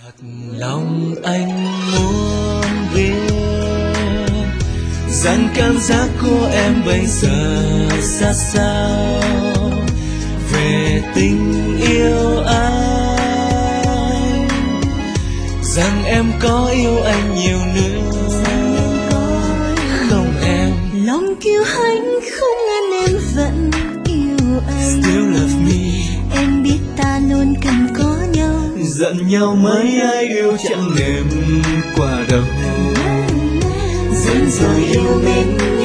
Thật lòng anh muốn biết rằng cảm giác của em bây giờ ra sao về tình yêu anh, rằng em có yêu anh nhiều nữa không em? Lòng kiêu hãnh không ngăn em vẫn yêu anh. Still love me. Em biết ta luôn cần có nhau. Giận nhau mấy ai yêu chẳng mềm qua đâu. Dần rồi yêu mến